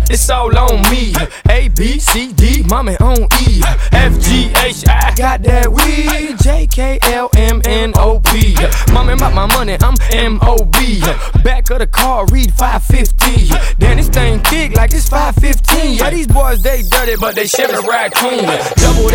it's all on me. A, B, C, D, mommy on E. F, G, H, I got that weed. J, K, L, M, N, O, P. Mommy about my money, I'm M.O.B. Back of the car, read 550. Then this thing kick like it's 515. Yeah, these boys, they dirty, but they Chevy raccoon. Double